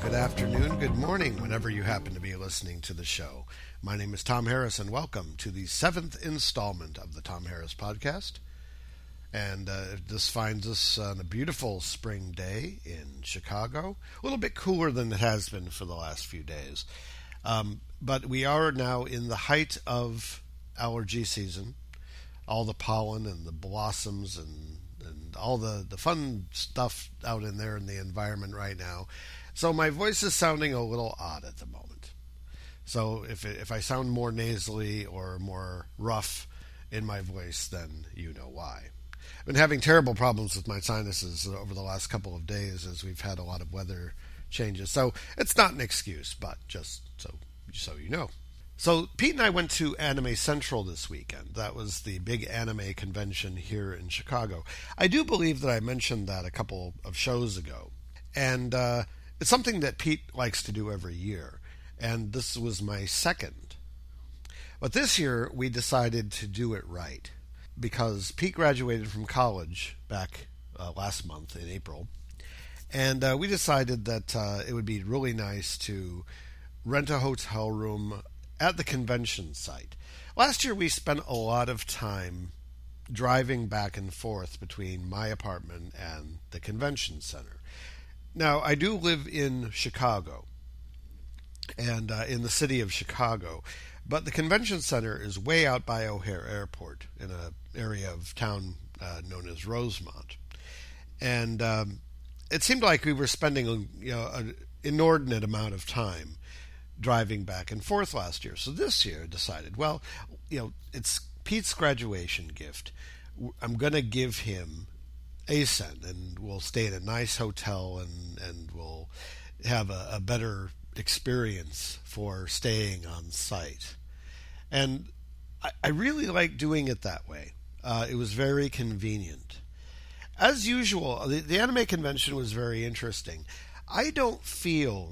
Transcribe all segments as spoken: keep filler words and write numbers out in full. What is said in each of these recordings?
good afternoon, good morning, whenever you happen to be listening to the show. My name is Tom Harris, and welcome to the seventh installment of the Tom Harris Podcast. And uh, this finds us on a beautiful spring day in Chicago. A little bit cooler than it has been for the last few days. Um, but we are now in the height of allergy season. All the pollen and the blossoms and and all the, the fun stuff out in there in the environment right now. So my voice is sounding a little odd at the moment. So if it, if I sound more nasally or more rough in my voice, then you know why. I've been having terrible problems with my sinuses over the last couple of days as we've had a lot of weather changes. So it's not an excuse, but just so so you know. So Pete and I went to Anime Central this weekend. That was the big anime convention here in Chicago. I do believe that I mentioned that a couple of shows ago. And uh, it's something that Pete likes to do every year. And this was my second. But this year we decided to do it right. Because Pete graduated from college back uh, last month in April. And uh, we decided that uh, it would be really nice to rent a hotel room at the convention site. Last year we spent a lot of time driving back and forth between my apartment and the convention center. Now, I do live in Chicago, and uh, in the city of Chicago, but the convention center is way out by O'Hare Airport in an area of town uh, known as Rosemont. And um, it seemed like we were spending a, you know, an inordinate amount of time driving back and forth last year. So this year I decided, well, you know, it's Pete's graduation gift. I'm going to give him A C E N, and we'll stay in a nice hotel, and, and we'll have a, a better experience for staying on site. And I, I really like doing it that way. Uh, it was very convenient. As usual, the, the anime convention was very interesting. I don't feel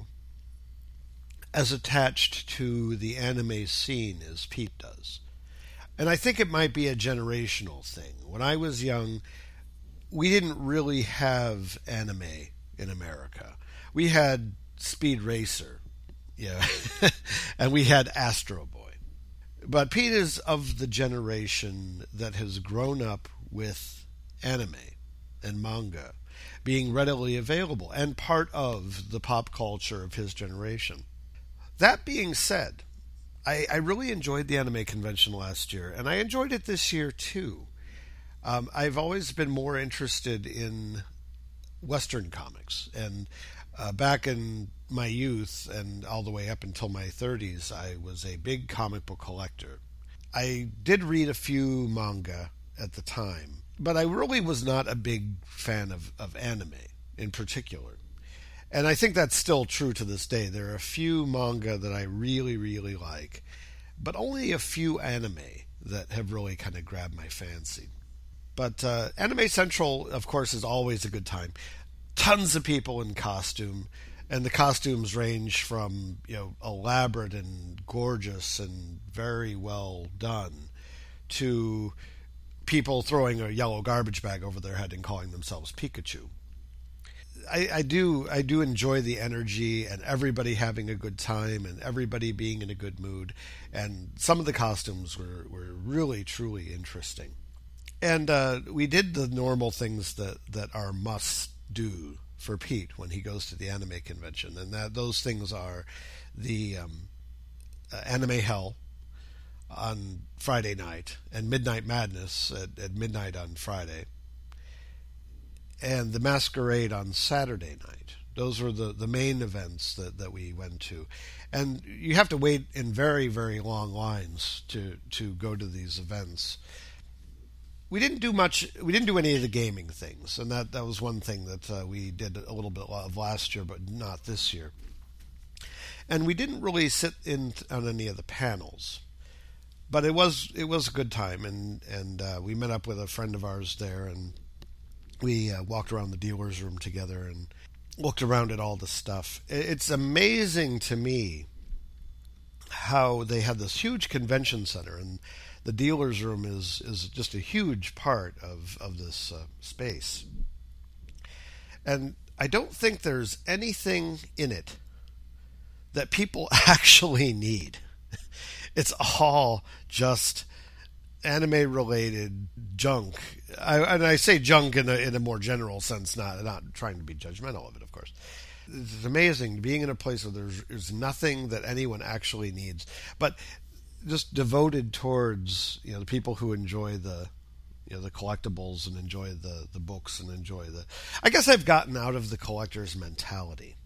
as attached to the anime scene as Pete does. And I think it might be a generational thing. When I was young, we didn't really have anime in America. We had Speed Racer, yeah, and we had Astro Boy. But Pete is of the generation that has grown up with anime and manga being readily available and part of the pop culture of his generation. That being said, I, I really enjoyed the anime convention last year, and I enjoyed it this year too. Um, I've always been more interested in Western comics, and uh, back in my youth and all the way up until my thirties, I was a big comic book collector. I did read a few manga at the time, but I really was not a big fan of, of anime in particular. And I think that's still true to this day. There are a few manga that I really, really like, but only a few anime that have really kind of grabbed my fancy. But uh, Anime Central, of course, is always a good time. Tons of people in costume, and the costumes range from, you know, elaborate and gorgeous and very well done to people throwing a yellow garbage bag over their head and calling themselves Pikachu. I, I do I do enjoy the energy and everybody having a good time and everybody being in a good mood. And some of the costumes were, were really, truly interesting. And uh, we did the normal things that, that are must do for Pete when he goes to the anime convention. And that those things are the um, uh, Anime Hell on Friday night and Midnight Madness at, at midnight on Friday, and the Masquerade on Saturday night. Those were the, the main events that, that we went to. And you have to wait in very, very long lines to, to go to these events. We didn't do much, we didn't do any of the gaming things, and that, that was one thing that uh, we did a little bit of last year, but not this year. And we didn't really sit in on any of the panels. But it was it was a good time, and, and uh, we met up with a friend of ours there, and we uh, walked around the dealer's room together and looked around at all the stuff. It's amazing to me how they have this huge convention center, and the dealer's room is, is just a huge part of, of this uh, space. And I don't think there's anything in it that people actually need. It's all just anime-related junk. I, and I say junk in a, in a more general sense, not not trying to be judgmental of it, of course. It's amazing being in a place where there's, there's nothing that anyone actually needs, but just devoted towards, you know, the people who enjoy the, you know, the collectibles and enjoy the, the books and enjoy the... I guess I've gotten out of the collector's mentality.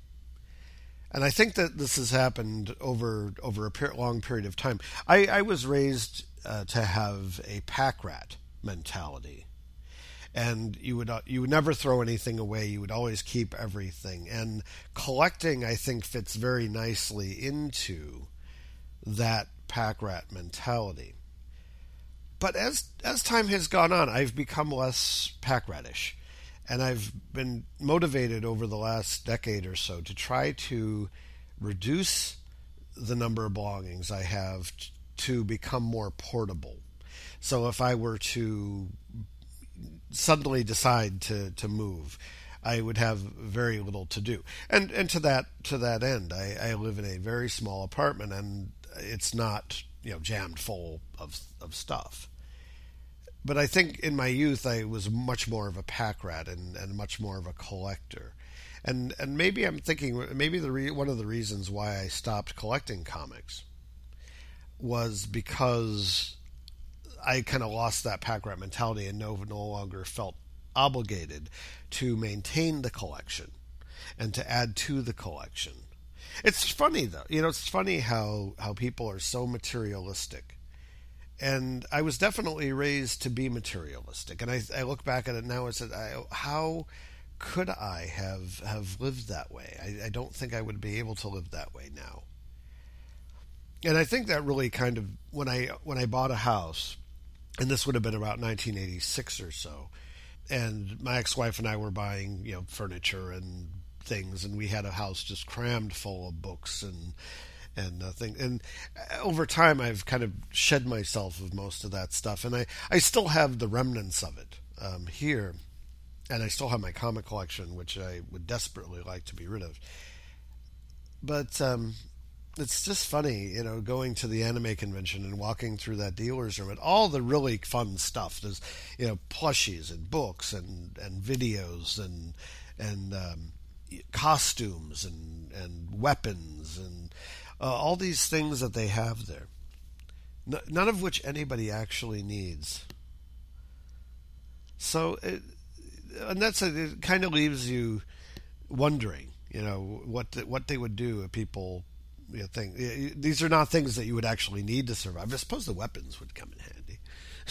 And I think that this has happened over over a per- long period of time. I, I was raised uh, to have a pack rat mentality. And you would uh, you would never throw anything away. You would always keep everything. And collecting, I think, fits very nicely into that pack rat mentality. But as as time has gone on, I've become less pack ratish. And I've been motivated over the last decade or so to try to reduce the number of belongings I have t- to become more portable. So if I were to suddenly decide to, to move, I would have very little to do. And and to that to that end, I, I live in a very small apartment, and it's not, you know, jammed full of of stuff. But I think in my youth I was much more of a pack rat and, and much more of a collector. And and maybe I'm thinking maybe the re- one of the reasons why I stopped collecting comics was because I kind of lost that pack rat mentality and no no longer felt obligated to maintain the collection and to add to the collection. It's funny though, you know, it's funny how, how people are so materialistic. And I was definitely raised to be materialistic. And I, I look back at it now and said, I, how could I have have lived that way? I, I don't think I would be able to live that way now. And I think that really kind of, when I when I bought a house, and this would have been about nineteen eighty-six or so, and my ex-wife and I were buying, you know, furniture and things, and we had a house just crammed full of books and and nothing. And over time, I've kind of shed myself of most of that stuff, and I, I still have the remnants of it um, here, and I still have my comic collection, which I would desperately like to be rid of. But um, it's just funny, you know, going to the anime convention and walking through that dealer's room and all the really fun stuff. There's, you know, plushies and books and, and videos and and um, costumes and, and weapons and Uh, all these things that they have there, N- none of which anybody actually needs. So, it, and that's a, it. Kind of leaves you wondering, you know, what the, what they would do if people, you know, think these are not things that you would actually need to survive. I suppose the weapons would come in handy,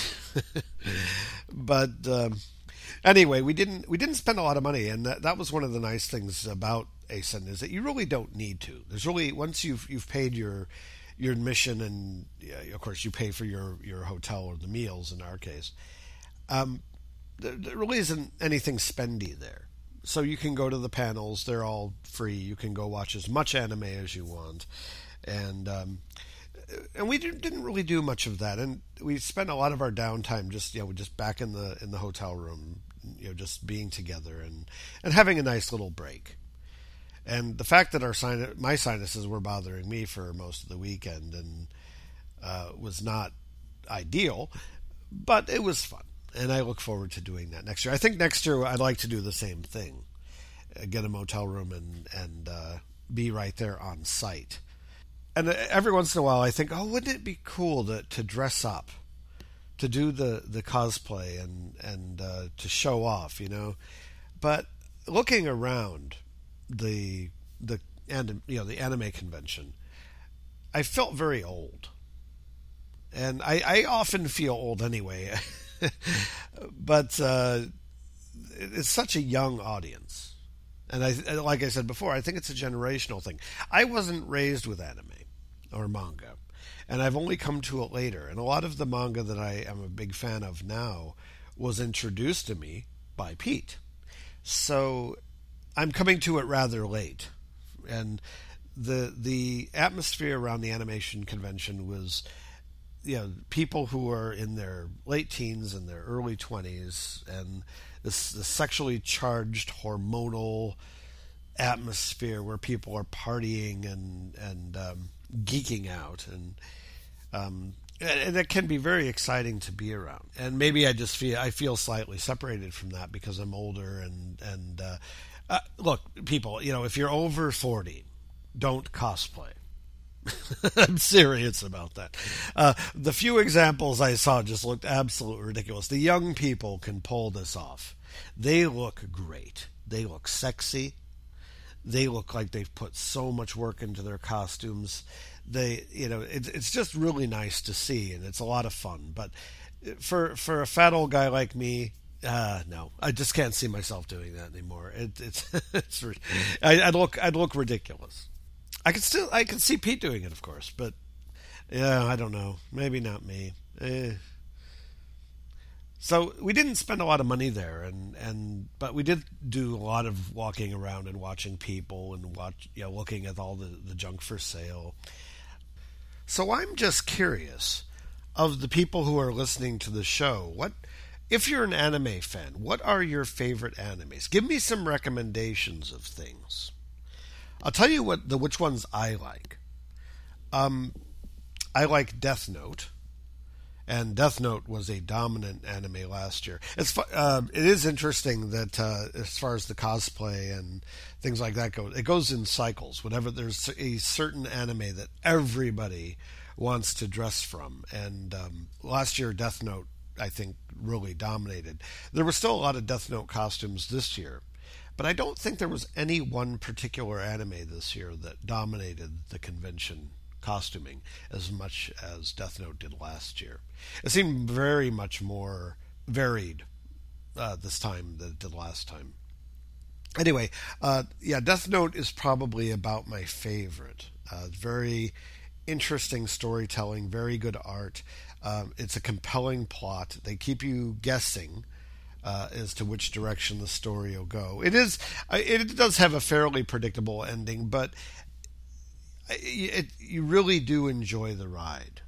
but um, anyway, we didn't we didn't spend a lot of money, and that, that was one of the nice things about A S I N, is that you really don't need to. There's really, once you've you've paid your your admission, and yeah, of course you pay for your, your hotel or the meals in our case, um, there, there really isn't anything spendy there. So you can go to the panels; they're all free. You can go watch as much anime as you want, and um, and we didn't really do much of that. And we spent a lot of our downtime just you know just back in the in the hotel room, you know, just being together and and having a nice little break. And the fact that our sin- my sinuses were bothering me for most of the weekend and uh, was not ideal, but it was fun. And I look forward to doing that next year. I think next year I'd like to do the same thing. Get a motel room and, and uh, be right there on site. And every once in a while I think, oh, wouldn't it be cool to, to dress up, to do the, the cosplay and, and uh, to show off, you know? But looking around the the and you know the anime convention, I felt very old, and I, I often feel old anyway. But uh, it's such a young audience, and I like I said before, I think it's a generational thing. I wasn't raised with anime or manga, and I've only come to it later. And a lot of the manga that I am a big fan of now was introduced to me by Pete, so I'm coming to it rather late, and the the atmosphere around the animation convention was, you know, people who are in their late teens and their early twenties, and this, this sexually charged, hormonal atmosphere where people are partying and and um, geeking out, and um, and it can be very exciting to be around. And maybe I just feel I feel slightly separated from that because I'm older. And and uh, uh, look, people, you know, if you're over forty, don't cosplay. I'm serious about that. Uh, the few examples I saw just looked absolutely ridiculous. The young people can pull this off. They look great. They look sexy. They look like they've put so much work into their costumes. They, you know, it, it's just really nice to see, and it's a lot of fun. But for for a fat old guy like me, uh, no, I just can't see myself doing that anymore. It, it's, it's, I, I'd look, I'd look ridiculous. I could still, I could see Pete doing it, of course, but yeah, I don't know. Maybe not me. Eh. So we didn't spend a lot of money there, and, and but we did do a lot of walking around and watching people and watch, you know, looking at all the, the junk for sale. So I'm just curious, of the people who are listening to the show, what if you're an anime fan, what are your favorite animes? Give me some recommendations of things. I'll tell you what the which ones I like. Um, I like Death Note, and Death Note was a dominant anime last year. It's uh, it is interesting that uh, as far as the cosplay and things like that go, it goes in cycles. Whenever there's a certain anime that everybody wants to dress from, and um, last year Death Note, I think, really dominated. There were still a lot of Death Note costumes this year. But I don't think there was any one particular anime this year that dominated the convention costuming as much as Death Note did last year. It seemed very much more varied uh, this time than it did last time. Anyway, uh, yeah, Death Note is probably about my favorite. Uh, very interesting storytelling, very good art. Um, it's a compelling plot. They keep you guessing Uh, as to which direction the story will go. It is, it does have a fairly predictable ending, but it, it, you really do enjoy the ride.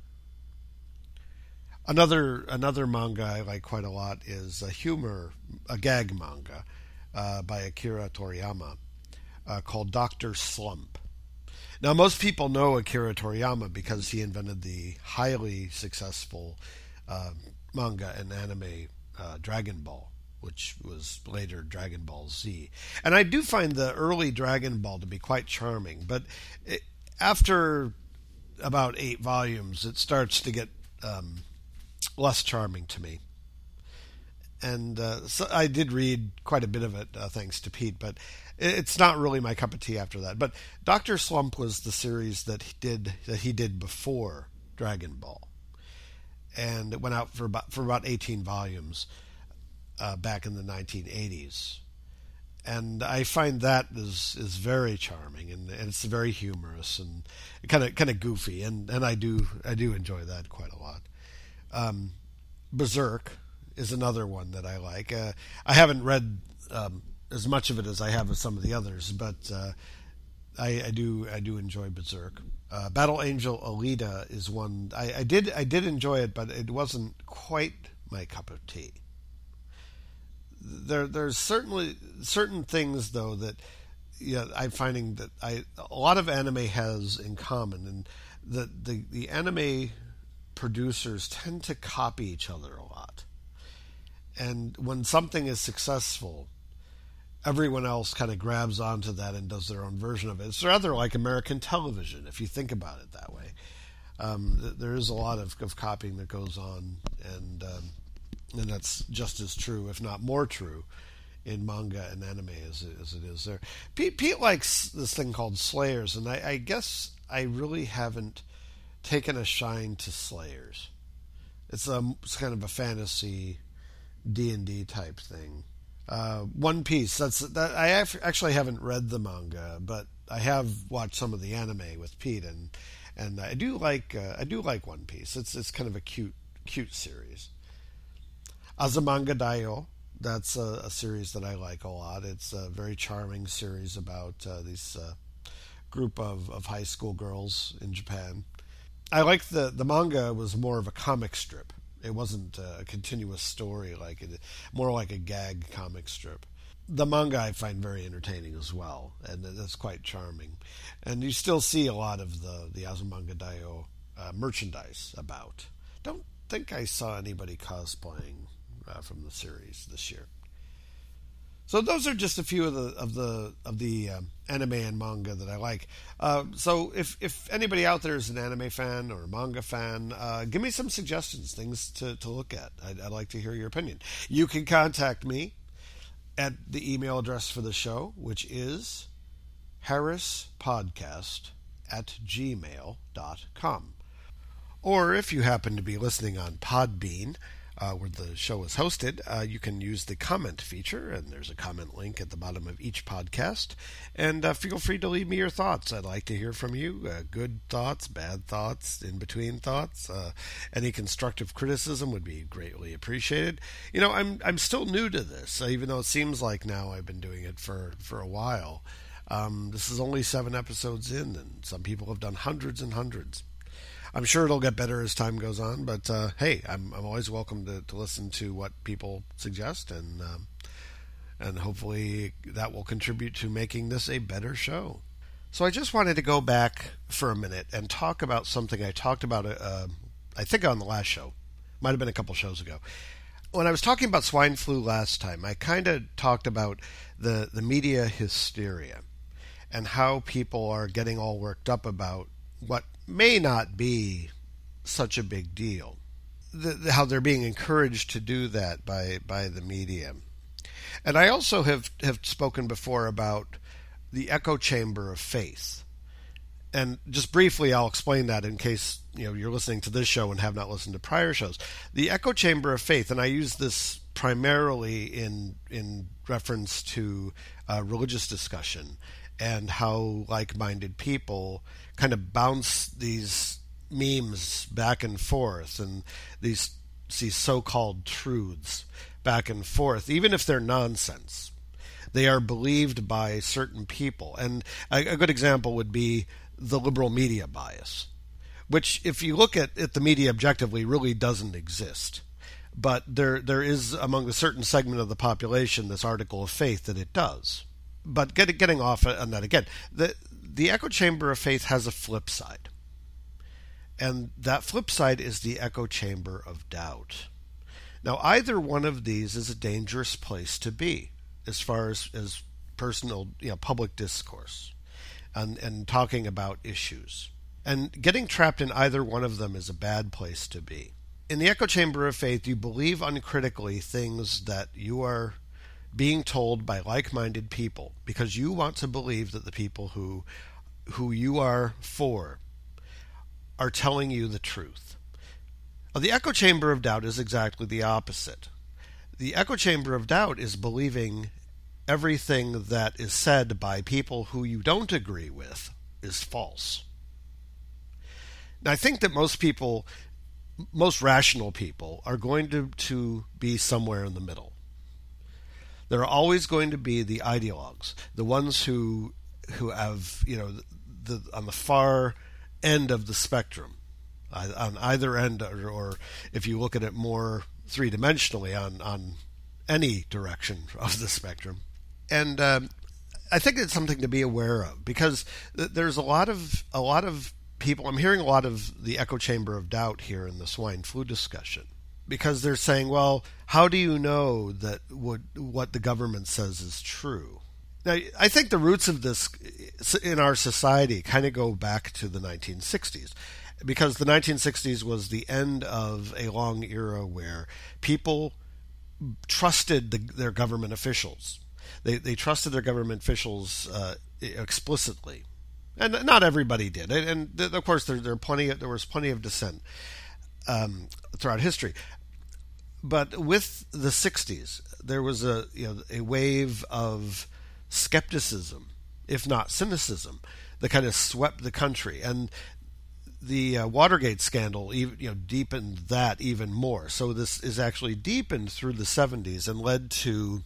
Another another manga I like quite a lot is a humor, a gag manga uh, by Akira Toriyama uh, called Doctor Slump. Now, most people know Akira Toriyama because he invented the highly successful uh, manga and anime Uh, Dragon Ball, which was later Dragon Ball Z. And I do find the early Dragon Ball to be quite charming, but it, after about eight volumes, it starts to get um, less charming to me. And uh, so I did read quite a bit of it, uh, thanks to Pete, but it's not really my cup of tea after that. But Doctor Slump was the series that he did that he did before Dragon Ball. And it went out for about for about eighteen volumes uh, back in the nineteen eighties, and I find that is is very charming, and, and it's very humorous and kind of kind of goofy, and, and I do I do enjoy that quite a lot. Um, Berserk is another one that I like. Uh, I haven't read um, as much of it as I have of some of the others, but uh, I, I do I do enjoy Berserk. Uh, Battle Angel Alita is one I, I did I did enjoy it, but it wasn't quite my cup of tea. There there's certainly certain things though that yeah I'm finding that I a lot of anime has in common, and the the, the anime producers tend to copy each other a lot. And when something is successful, everyone else kind of grabs onto that and does their own version of it. It's rather like American television, if you think about it that way. Um, th- there is a lot of, of copying that goes on, and um, and that's just as true, if not more true, in manga and anime as it, as it is there. Pete, Pete likes this thing called Slayers, and I, I guess I really haven't taken a shine to Slayers. It's, a, it's kind of a fantasy D and D type thing. Uh, One Piece. That's that. I actually haven't read the manga, but I have watched some of the anime with Pete, and and I do like uh, I do like One Piece. It's it's kind of a cute cute series. Azumanga Daioh. That's a, a series that I like a lot. It's a very charming series about uh, this uh, group of, of high school girls in Japan. I like the the manga was more of a comic strip. It wasn't a continuous story like it, more like a gag comic strip. the manga I find very entertaining as well, and that's quite charming. And you still see a lot of the, the Azumanga Daioh uh, merchandise about. Don't think I saw anybody cosplaying uh, from the series this year. So those are just a few of the of the of the um, anime and manga that I like. Uh, so if if anybody out there is an anime fan or a manga fan, uh, give me some suggestions, things to, to look at. I'd, I'd like to hear your opinion. You can contact me at the email address for the show, which is harrispodcast at gmail dot com. Or if you happen to be listening on Podbean, Uh, where the show is hosted, uh, you can use the comment feature, and there's a comment link at the bottom of each podcast. And uh, feel free to leave me your thoughts. I'd like to hear from you. Uh, good thoughts, bad thoughts, in-between thoughts. Uh, any constructive criticism would be greatly appreciated. You know, I'm I'm still new to this, uh, even though it seems like now I've been doing it for, for a while. Um, this is only seven episodes in, and some people have done hundreds and hundreds. I'm sure it'll get better as time goes on, but uh, hey, I'm I'm always welcome to, to listen to what people suggest, and um, and hopefully that will contribute to making this a better show. So I just wanted to go back for a minute and talk about something I talked about, uh, I think on the last show. Might have been a couple shows ago. When I was talking about swine flu last time, I kind of talked about the, the media hysteria and how people are getting all worked up about what may not be such a big deal. The, the, how they're being encouraged to do that by, by the media. And I also have, have spoken before about the echo chamber of faith. And just briefly, I'll explain that in case you know you're listening to this show and have not listened to prior shows. The echo chamber of faith, and I use this primarily in in reference to uh, religious discussion and how like-minded people kind of bounce these memes back and forth and these these so-called truths back and forth, even if they're nonsense. They are believed by certain people. And a, a good example would be the liberal media bias, which, if you look at, at the media objectively, really doesn't exist. But there there is, among a certain segment of the population, this article of faith that it does. But get, getting off on that again, the the echo chamber of faith has a flip side. And that flip side is the echo chamber of doubt. Now, either one of these is a dangerous place to be as far as, as personal, you know, public discourse and, and talking about issues. And getting trapped in either one of them is a bad place to be. In the echo chamber of faith, you believe uncritically things that you are being told by like-minded people because you want to believe that the people who who you are for are telling you the truth. Now, the echo chamber of doubt is exactly the opposite. The echo chamber of doubt is believing everything that is said by people who you don't agree with is false. Now, I think that most people, most rational people, are going to, to be somewhere in the middle. There are always going to be the ideologues, the ones who who have, you know, the, on the far end of the spectrum, on either end, or, or if you look at it more three-dimensionally, on, on any direction of the spectrum. And um, I think it's something to be aware of, because there's a lot of a lot of people. I'm hearing a lot of the echo chamber of doubt here in the swine flu discussion, because they're saying, well, how do you know that what, what the government says is true? Now, I think the roots of this in our society kind of go back to the nineteen sixties, because the nineteen sixties was the end of a long era where people trusted the, their government officials. They they trusted their government officials uh, explicitly, and not everybody did. And, and of course, there there plenty there was plenty of dissent um, throughout history. But with the sixties, there was a you know a wave of skepticism, if not cynicism, that kind of swept the country, and the uh, Watergate scandal even, you know deepened that even more. So this is actually deepened through the seventies and led to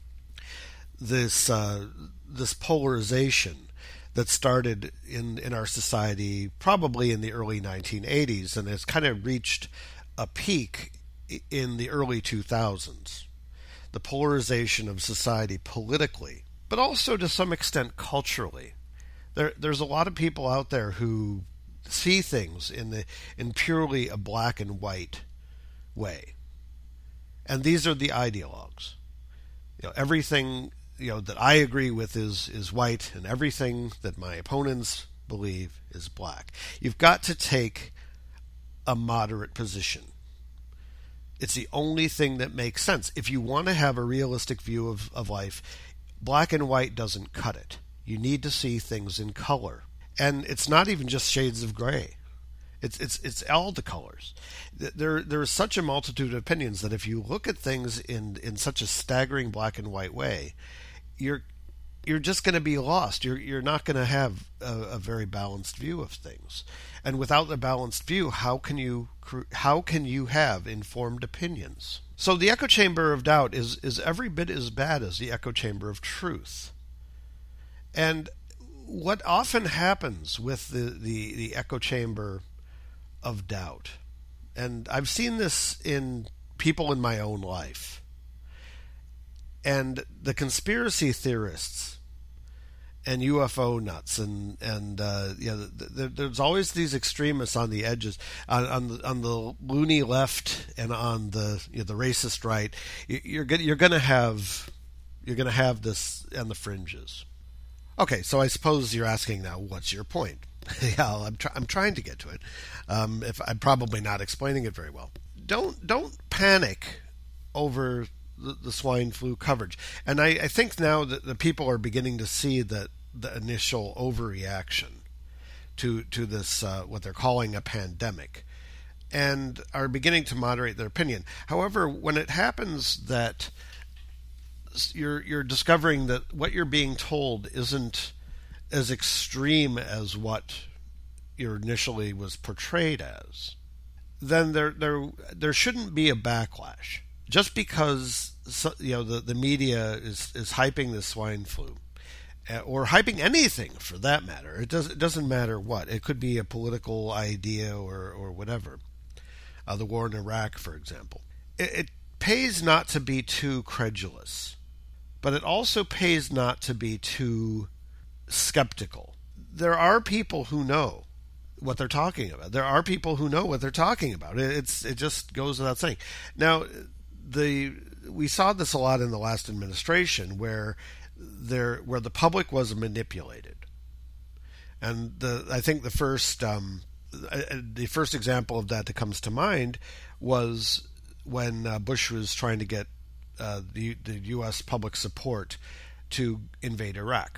this uh, this polarization that started in in our society probably in the early nineteen eighties, and it's kind of reached a peak in the early two thousands. the polarization of society politically, but also to some extent culturally. There, there's a lot of people out there who see things in the in purely a black and white way, and these are the ideologues. You know, everything you know that I agree with is is white, and everything that my opponents believe is black. You've got to take a moderate position. It's the only thing that makes sense. If you want to have a realistic view of, of life, black and white doesn't cut it. You need to see things in color. And it's not even just shades of gray. It's it's it's all the colors. There there is such a multitude of opinions that if you look at things in, in such a staggering black and white way, you're you're just going to be lost. You're you're not going to have a, a very balanced view of things. And without a balanced view, how can you how can you have informed opinions? So the echo chamber of doubt is is every bit as bad as the echo chamber of truth. And what often happens with the, the, the echo chamber of doubt, and I've seen this in people in my own life, and the conspiracy theorists and U F O nuts, and and uh, you know, the, the, there's always these extremists on the edges, on, on the on the loony left and on the you know, the racist right. You're gonna you're gonna have you're gonna have this on the fringes. Okay, so I suppose you're asking now, what's your point? yeah, I'm, try- I'm trying to get to it. Um, if I'm probably not explaining it very well. Don't don't panic over the, the swine flu coverage. And I, I think now that the people are beginning to see that the initial overreaction to to this uh, what they're calling a pandemic, and are beginning to moderate their opinion. However, when it happens that You're you're discovering that what you're being told isn't as extreme as what you initially was portrayed as, then there there there shouldn't be a backlash. Just because you know the, the media is, is hyping the swine flu, or hyping anything for that matter. It does it doesn't matter what. It could be a political idea or or whatever. Uh, the war in Iraq, for example. It, it pays not to be too credulous. But it also pays not to be too skeptical. There are people who know what they're talking about. There are people who know what they're talking about. It's it just goes without saying. Now, the we saw this a lot in the last administration, where there where the public was manipulated, and the I think the first um, the first example of that that comes to mind was when uh, Bush was trying to get Uh, the, the U S public support to invade Iraq.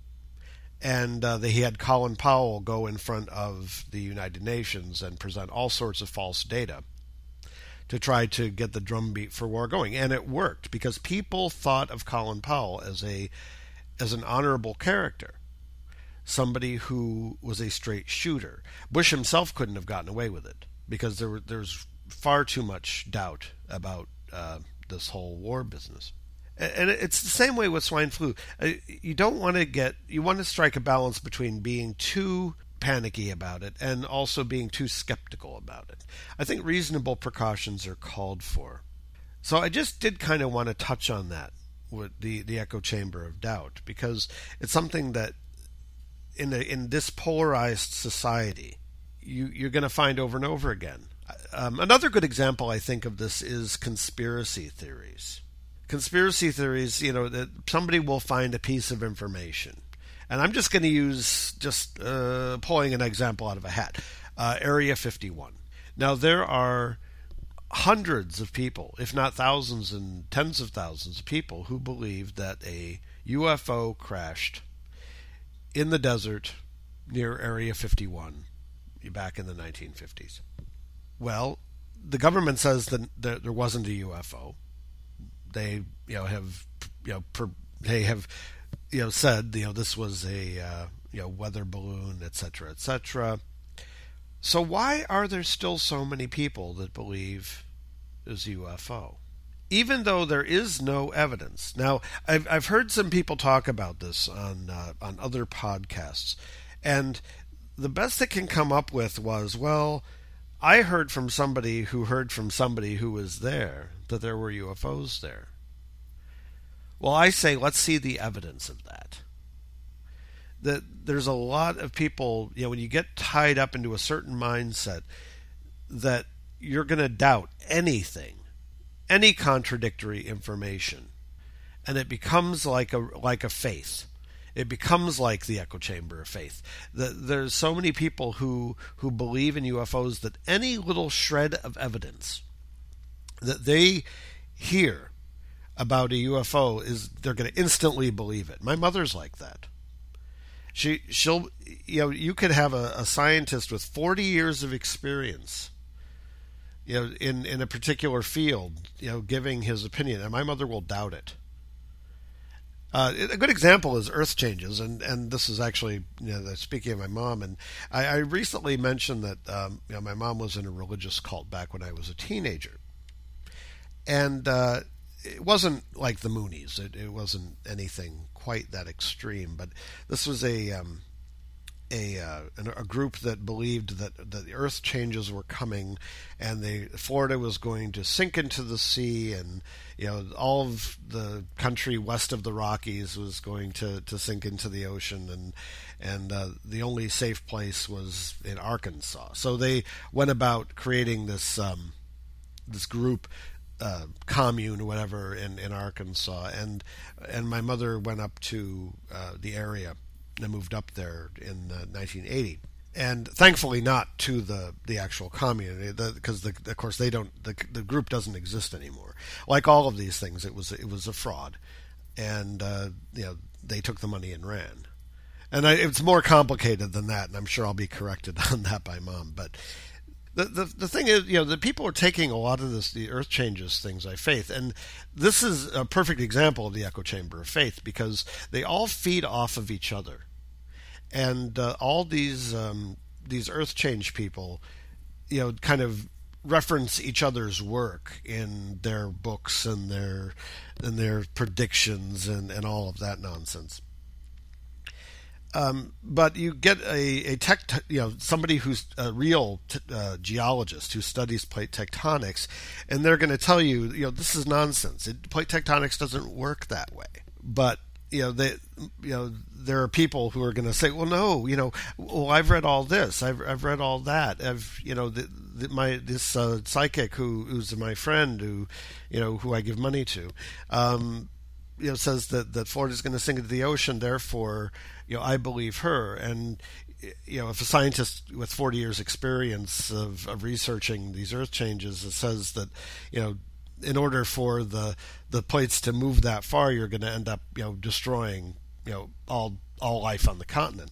And uh, they, he had Colin Powell go in front of the United Nations and present all sorts of false data to try to get the drumbeat for war going. And it worked, because people thought of Colin Powell as a as an honorable character, somebody who was a straight shooter. Bush himself couldn't have gotten away with it, because there were, there's far too much doubt about uh, this whole war business. And it's the same way with swine flu. You don't want to get, you want to strike a balance between being too panicky about it and also being too skeptical about it. I think reasonable precautions are called for. So I just did kind of want to touch on that, with the, the echo chamber of doubt, because it's something that in a, in this polarized society, you, you're going to find over and over again. Um, another good example, I think, of this is conspiracy theories. Conspiracy theories, you know, that somebody will find a piece of information. And I'm just going to use, just uh, pulling an example out of a hat, uh, Area fifty-one. Now, there are hundreds of people, if not thousands and tens of thousands of people, who believe that a U F O crashed in the desert near Area fifty-one back in the nineteen fifties. Well, the government says that there wasn't a U F O. They, you know, have, you know, per, they have, you know, said, you know, this was a, uh, you know, weather balloon, et cetera, et cetera. So why are there still so many people that believe there's a U F O, even though there is no evidence? Now, I've I've heard some people talk about this on uh, on other podcasts, and the best they can come up with was, well, I heard from somebody who heard from somebody who was there that there were U F Os there. Well, I say let's see the evidence of that. That there's a lot of people, you know, when you get tied up into a certain mindset, that you're going to doubt anything, any contradictory information, and it becomes like a like a faith. It becomes like the echo chamber of faith. The, there's so many people who who believe in U F Os that any little shred of evidence that they hear about a U F O is they're going to instantly believe it. My mother's like that. She she'll you know you could have a, a scientist with forty years of experience, you know, in, in a particular field, you know, giving his opinion, and my mother will doubt it. Uh, a good example is Earth changes, and, and this is actually, you know, speaking of my mom, and I, I recently mentioned that um, you know, my mom was in a religious cult back when I was a teenager, and uh, it wasn't like the Moonies. It, it wasn't anything quite that extreme, but this was a um, a uh, a group that believed that, that the Earth changes were coming, and they Florida was going to sink into the sea, and you know all of the country west of the Rockies was going to, to sink into the ocean, and and uh, the only safe place was in Arkansas. So they went about creating this um, this group. Uh, commune or whatever in, in Arkansas, and and my mother went up to uh, the area and moved up there in uh, nineteen eighty, and thankfully not to the, the actual commune, because the, the, of course they don't the, the group doesn't exist anymore. Like all of these things, it was it was a fraud, and uh, you know they took the money and ran. And I, it's more complicated than that, and I'm sure I'll be corrected on that by Mom, but. The, the the thing is, you know, the people are taking a lot of this, the Earth changes things by faith, and this is a perfect example of the echo chamber of faith, because they all feed off of each other, and uh, all these um, these Earth change people, you know, kind of reference each other's work in their books and their and their predictions and, and all of that nonsense. Um, but you get a, a tech, you know, somebody who's a real t- uh, geologist who studies plate tectonics, and they're going to tell you, you know, this is nonsense. It, plate tectonics doesn't work that way. But you know, they, you know, there are people who are going to say, well, no, you know, well, I've read all this, I've I've read all that, I've, you know, the, the, my this uh, psychic who who's my friend who, you know, who I give money to. Um, you know, says that, that Florida is going to sink into the ocean, therefore, you know, I believe her. And, you know, if a scientist with forty years experience of, of researching these Earth changes, it says that, you know, in order for the the plates to move that far, you're going to end up, you know, destroying, you know, all all life on the continent.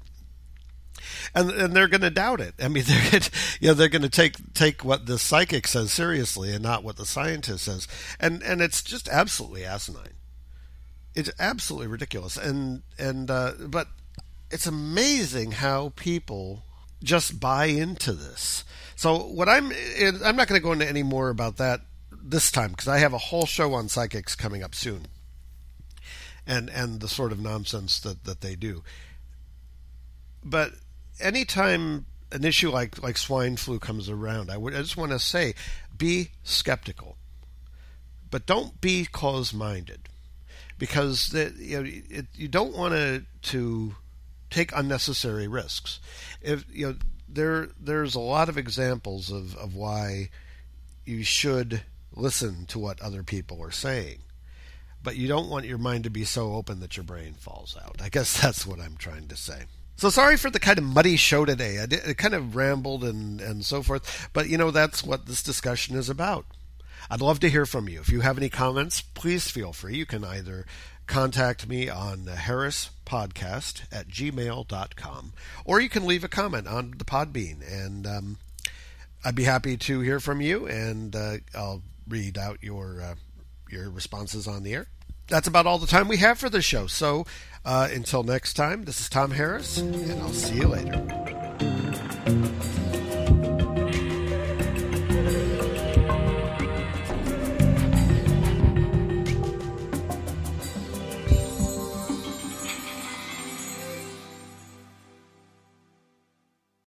And and they're going to doubt it. I mean, they're you know they're going to take take what the psychic says seriously and not what the scientist says. And and it's just absolutely asinine. It's absolutely ridiculous, and and uh, but it's amazing how people just buy into this. So what I'm I'm not going to go into any more about that this time, because I have a whole show on psychics coming up soon, and and the sort of nonsense that, that they do. But anytime an issue like like swine flu comes around, I would I just want to say, be skeptical, but don't be closed-minded. Because the, you know it, you don't want to to take unnecessary risks. If you know there there's a lot of examples of, of why you should listen to what other people are saying, but you don't want your mind to be so open that your brain falls out. I guess that's what I'm trying to say. So sorry for the kind of muddy show today. I, did, I kind of rambled and, and so forth, but you know that's what this discussion is about. I'd love to hear from you. If you have any comments, please feel free. You can either contact me on harris podcast at gmail dot com, or you can leave a comment on the Podbean, and um, I'd be happy to hear from you, and uh, I'll read out your uh, your responses on the air. That's about all the time we have for the show. So uh, until next time, this is Tom Harris, and I'll see you later.